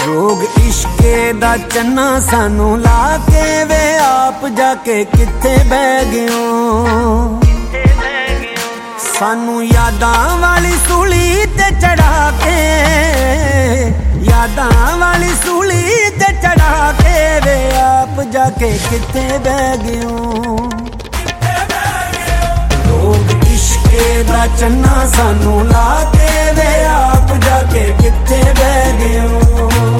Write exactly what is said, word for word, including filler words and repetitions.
ਰੋਗ ਇਸ਼ਕੇ ਦਾ ਚੰਨਾ ਸਾਨੂੰ ਲਾ ਕੇ ਵੇ ਆਪ ਜਾ ਕੇ ਕਿੱਥੇ ਬਹਿ ਗਿਓ। ਸਾਨੂੰ ਯਾਦਾਂ ਵਾਲੀ ਸੂਲੀ ਤੇ ਚੜਾ ਕੇ, ਯਾਦਾਂ ਵਾਲੀ ਸੂਲੀ ਤੇ ਚੜਾ ਕੇ ਵੇ ਆਪ ਜਾ ਕੇ ਕਿੱਥੇ ਬਹਿ ਗਿਓ। ਰੋਗ ਇਸ਼ਕੇ ਦਾ ਚੰਨਾ ਸਾਨੂੰ ਲਾ ਕੇ ਵੇ ਆਪ ਜਾ ਕੇ ਕਿੱਥੇ ਬਹਿ ਗਿਓ।